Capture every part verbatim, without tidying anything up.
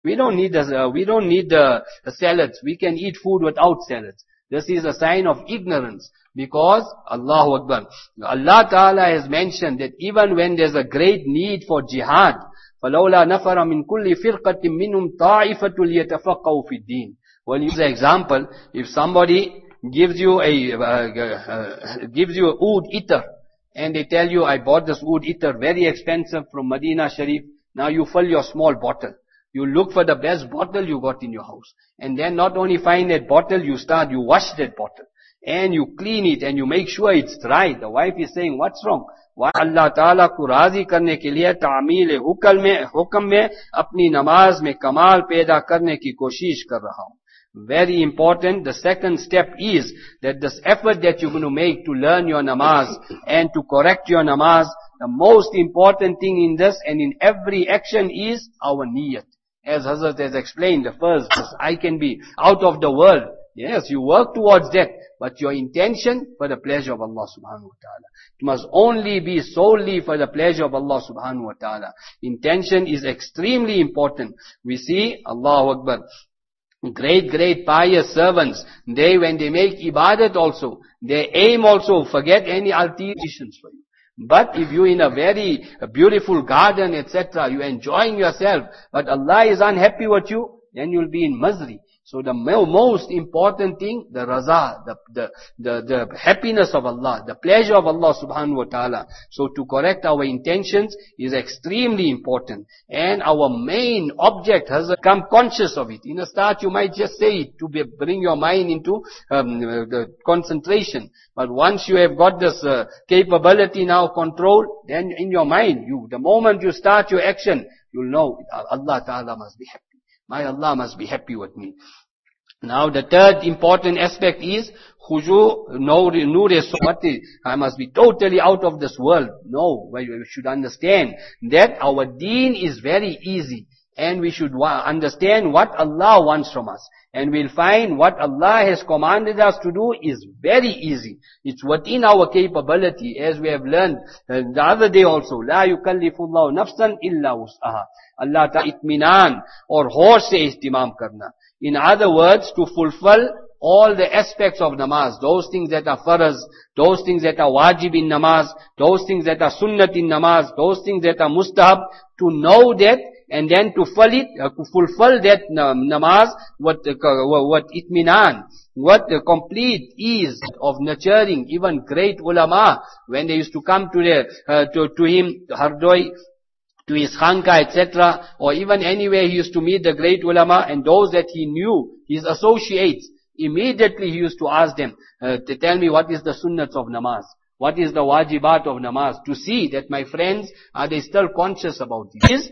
We don't need the, uh, we don't need the, the salads. We can eat food without salads. This is a sign of ignorance. Because, Allahu Akbar, Allah Ta'ala has mentioned that even when there's a great need for jihad, فَلَوْلَا نَفَرَ مِنْ كُلِّ فِرْقَةٍ مِّنْهُمْ طَائِفَةٌ لِيَتَفَقَّهُ فِي الدِّينِ. Well, use an example. If somebody gives you a, uh, uh, gives you a oud itar, and they tell you, I bought this oud itar very expensive from Medina Sharif, now you fill your small bottle. You look for the best bottle you got in your house. And then not only find that bottle, you start, you wash that bottle. And you clean it and you make sure it's dry. The wife is saying, what's wrong? Why Allah Ta'ala को राजी करने के लिए तामील हुक्म में हुक्म में अपनी नमाज में कमाल पैदा करने की कोशिश कर रहा हूँ. Very important. The second step is that this effort that you're going to make to learn your namaz and to correct your namaz, the most important thing in this and in every action is our niyat. As Hazrat has explained, the first, I can be out of the world. Yes, you work towards that, but your intention for the pleasure of Allah subhanahu wa ta'ala. It must only be solely for the pleasure of Allah subhanahu wa ta'ala. Intention is extremely important. We see, Allahu Akbar, great, great pious servants, they, when they make ibadat also, they aim also, forget any alterations for you. But if you're in a very beautiful garden, et cetera, you're enjoying yourself, but Allah is unhappy with you, then you'll be in misery. So the most important thing, the raza, the, the, the, the happiness of Allah, the pleasure of Allah subhanahu wa ta'ala. So to correct our intentions is extremely important. And our main object has become conscious of it. In the start you might just say it to be, bring your mind into um, the concentration. But once you have got this uh, capability now control, then in your mind, you, the moment you start your action, you'll know Allah Ta'ala must be happy. My Allah must be happy with me. Now the third important aspect is Khuju, no, Noor Somati. I must be totally out of this world. No, we should understand that our deen is very easy. And we should understand what Allah wants from us. And we'll find what Allah has commanded us to do is very easy. It's within our capability, as we have learned uh, the other day also. La yukallifullahu nafsan illa wus'aha. Allah ta itminan or hosh se ihtimam karna. In other words, to fulfill all the aspects of namaz, those things that are faraz, those things that are wajib in namaz, those things that are sunnat in namaz, those things that are mustahab, to know that and then to fulfill it, uh, to fulfill that namaz, what, uh, what itminan, what the complete ease of nurturing. Even great ulama, when they used to come to the, uh, to, to him, Hardoi, to his khanka, et cetera, or even anywhere he used to meet the great ulama and those that he knew, his associates, immediately he used to ask them, uh, to tell me what is the sunnats of namaz. What is the wajibat of namaz? To see that my friends, are they still conscious about this?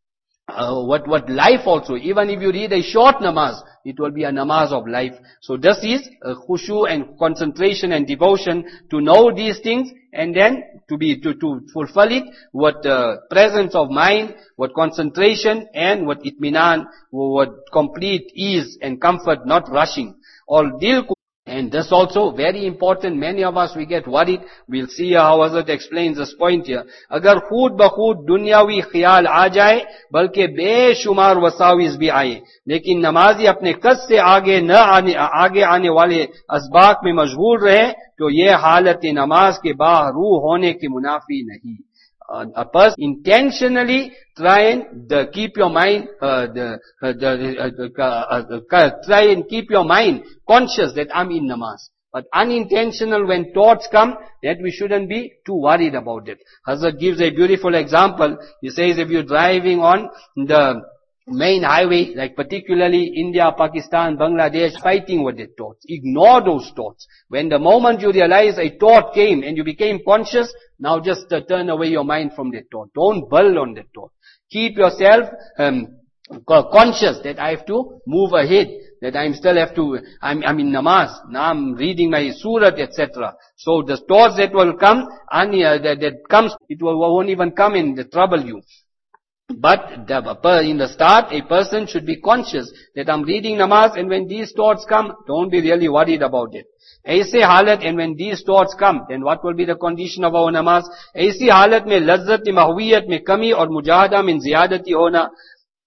Uh, what, what life also, even if you read a short namaz, it will be a namaz of life. So this is uh, khushu and concentration and devotion to know these things and then to be, to, to fulfill it with uh, presence of mind, with concentration and with itminan, with complete ease and comfort, not rushing. All dil. And this also very important. Many of us, we get worried. We'll see how Hazrat explains this point here. Agar khud ba khud dunyawi khiyal aa jaye, balke बेशुमार वसाविस भी आए, लेकिन नमाजी अपने कस से आगे न आने आगे आने वाले असबाक में मशगूल रहे, तो ये हालत नमाज के बाहरूह होने के मुनाफी नहीं. Uh, a person intentionally try and the, keep your mind, uh, the, uh, the, uh, uh, uh, try and keep your mind conscious that I'm in namaz. But unintentional, when thoughts come, that we shouldn't be too worried about it. Hazrat gives a beautiful example. He says if you're driving on the main highway, like particularly India, Pakistan, Bangladesh, fighting with the thoughts. Ignore those thoughts. When the moment you realize a thought came and you became conscious, now just uh, turn away your mind from that thought. Don't dwell on that thought. Keep yourself um, conscious that I have to move ahead, that I still have to, I'm, I'm in namaz, now I'm reading my surat, et cetera. So the thoughts that will come, and, uh, that, that comes, it will, won't even come in to trouble you. But the, in the start, a person should be conscious that I'm reading namaz, and when these thoughts come, don't be really worried about it. Aise halat, and when these thoughts come, then what will be the condition of our namaz? Aisi halat mein lazzat mahwiyat mein kami aur mujahada min ziyadati hona.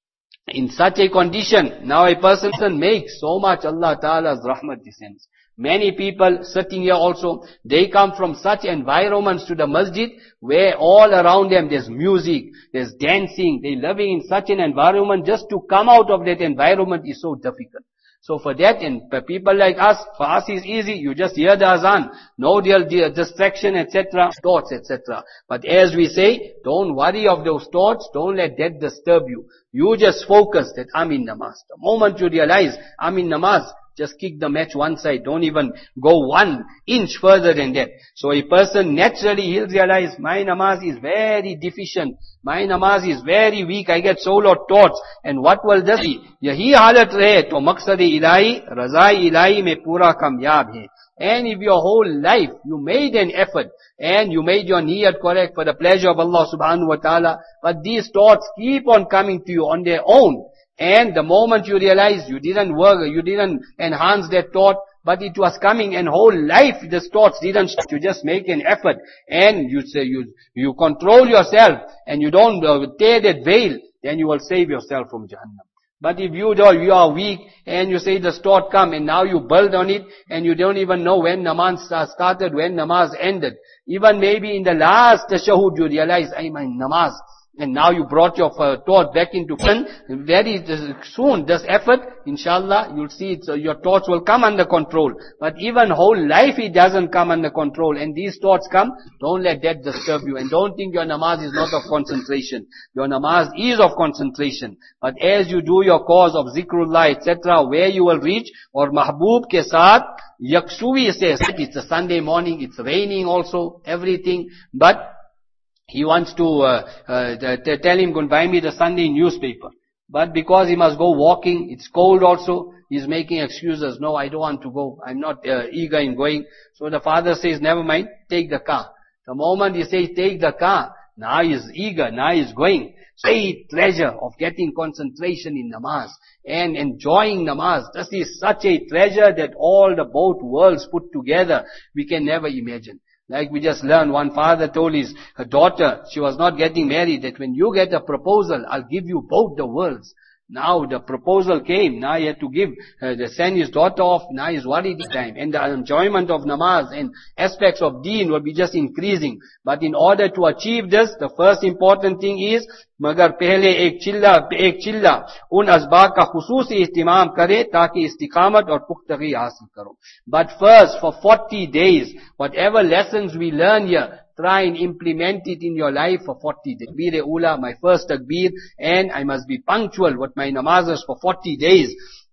In such a condition, now a person makes so much Allah Ta'ala's rahmat descends. Many people sitting here also, they come from such environments to the masjid where all around them there's music, there's dancing, they're living in such an environment. Just to come out of that environment is so difficult. So for that, and for people like us, for us is easy. You just hear the azan, no real distraction, et cetera, thoughts, et cetera. But as we say, don't worry of those thoughts. Don't let that disturb you. You just focus that I'm in namaz. The moment you realize I'm in namaz, just kick the match one side. Don't even go one inch further than that. So a person naturally, he'll realize my namaz is very deficient. My namaz is very weak. I get so lot thoughts. And what will this be? Yahi halat rahe, to maqsad ilahi, razai ilahi mein pura kamyab hai. And if your whole life you made an effort and you made your niyat correct for the pleasure of Allah subhanahu wa ta'ala, but these thoughts keep on coming to you on their own. And the moment you realize you didn't work, you didn't enhance that thought, but it was coming and whole life these thoughts didn't stop. You just make an effort and you say you you control yourself and you don't uh, tear that veil, then you will save yourself from Jahannam. But if you do, you are weak and you say this thought come and now you build on it and you don't even know when namaz started, when namaz ended. Even maybe in the last tashahud you realize, I'm in namaz. And now you brought your uh, thought back into fun. Very uh, soon, this effort, inshallah, you'll see it, uh, your thoughts will come under control. But even whole life it doesn't come under control. And these thoughts come, don't let that disturb you. And don't think your namaz is not of concentration. Your namaz is of concentration. But as you do your cause of zikrullah, et cetera, where you will reach, or mahboob ke saath, yaksuvi says, it's a Sunday morning, it's raining also, everything, but he wants to uh, uh, t- tell him, go and buy me the Sunday newspaper. But because he must go walking, it's cold also, he's making excuses. No, I don't want to go. I'm not uh, eager in going. So the father says, never mind, take the car. The moment he says, take the car, now he's eager, now he's going. Great treasure of getting concentration in namaz and enjoying namaz. This is such a treasure that all the both worlds put together, we can never imagine. Like we just learned, one father told his daughter, she was not getting married, that when you get a proposal, I'll give you both the worlds. Now the proposal came, now he had to give, uh, the send his daughter off, now he's worried this time. And the enjoyment of namaz and aspects of deen will be just increasing. But in order to achieve this, the first important thing is, मगर पहले एक चिल्ला एक चिल्ला उन असबाब का खुसूसी इस्तेमाल करे ताकि इस्तिकामत और पुख्तगी हासिल करो. But first, for forty days, whatever lessons we learn here, try and implement it in your life for forty days. Takbir ula, my first takbir, and I must be punctual with my namazes for forty days.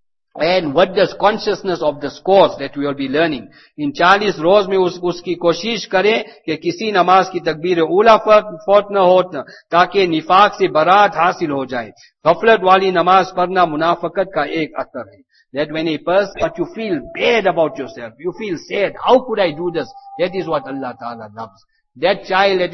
And what does consciousness of the course that we will be learning. In forty रोज में उस उसकी कोशिश करे कि किसी नमाज की तकबीर ऊला फौत न हो ताकि निफाक से बरात हासिल हो जाए. गफलत वाली नमाज पढ़ना मुनाफकत का एक असर है. That when a person, but you feel bad about yourself, you feel sad, how could I do this? That is what Allah Ta'ala loves. That child,